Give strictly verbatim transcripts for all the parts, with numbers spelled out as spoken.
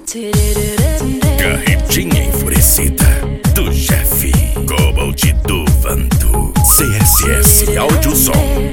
Carretinha enfurecida do Jeff, Cobalt do Vanto, C S S Áudio Som.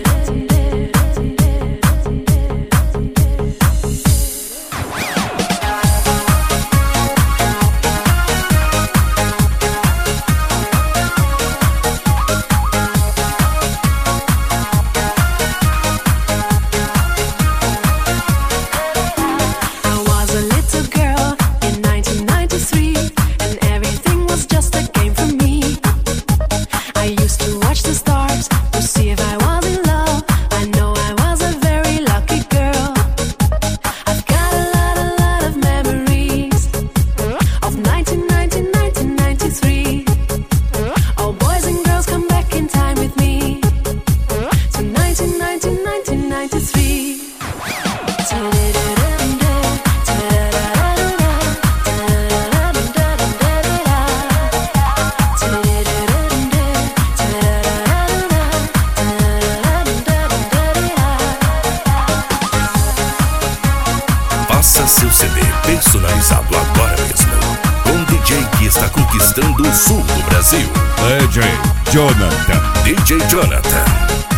Faça seu C D personalizado agora mesmo com o D J que está conquistando o sul do Brasil. D J Jonathan. D J Jonathan.